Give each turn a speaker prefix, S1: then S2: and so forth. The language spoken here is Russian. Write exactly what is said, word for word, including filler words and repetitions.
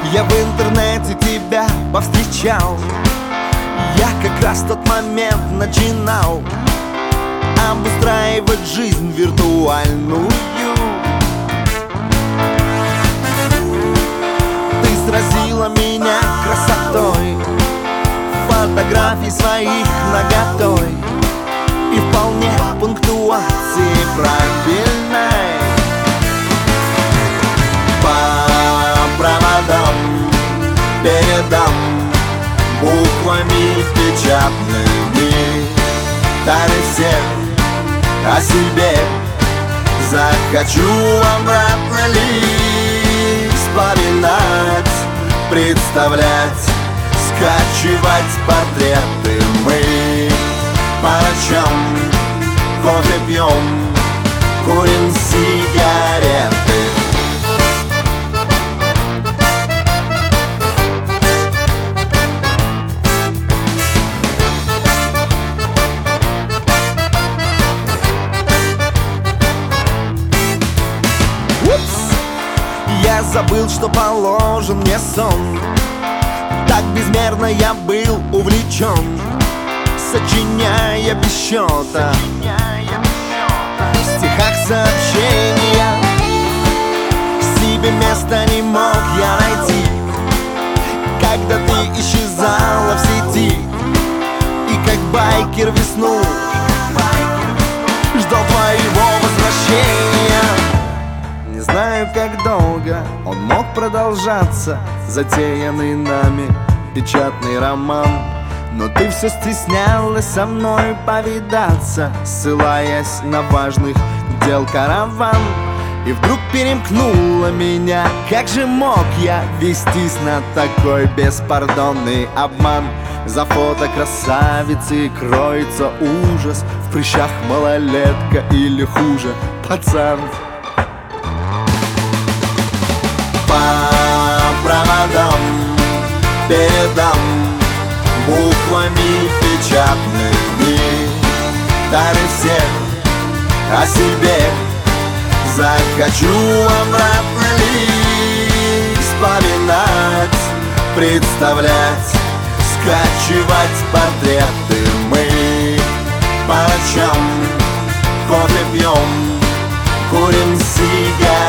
S1: Я в интернете тебя повстречал. Я как раз в тот момент начинал обустраивать жизнь виртуальную. Ты сразила меня красотой фотографий своих наготой и вполне пунктуации правильной. По проводам передам буквами печатными тайны всех о себе. Захочу обратно лишь вспоминать, представлять, скачивать портреты. Мы по ночам кофе пьем, курим сигареты. Я забыл, что положен мне сон. Так безмерно я был увлечен, сочиняя без счета в стихах сообщения. Себе места не мог я найти, когда ты исчезала в сети. И как байкер весну ждал твоего возвращения. Не знаю, как долго он мог продолжаться, затеянный нами печатный роман. Но ты все стеснялась со мной повидаться, ссылаясь на важных дел караван. И вдруг перемкнула меня. Как же мог я вестись на такой беспардонный обман? За фото красавицы кроется ужас, в прыщах малолетка или хуже пацан. По проводам передам буквами печатными тайны всех о себе. Захочу обратно лишь вспоминать, представлять, скачивать портреты. Мы по ночам кофе пьем, курим сигареты.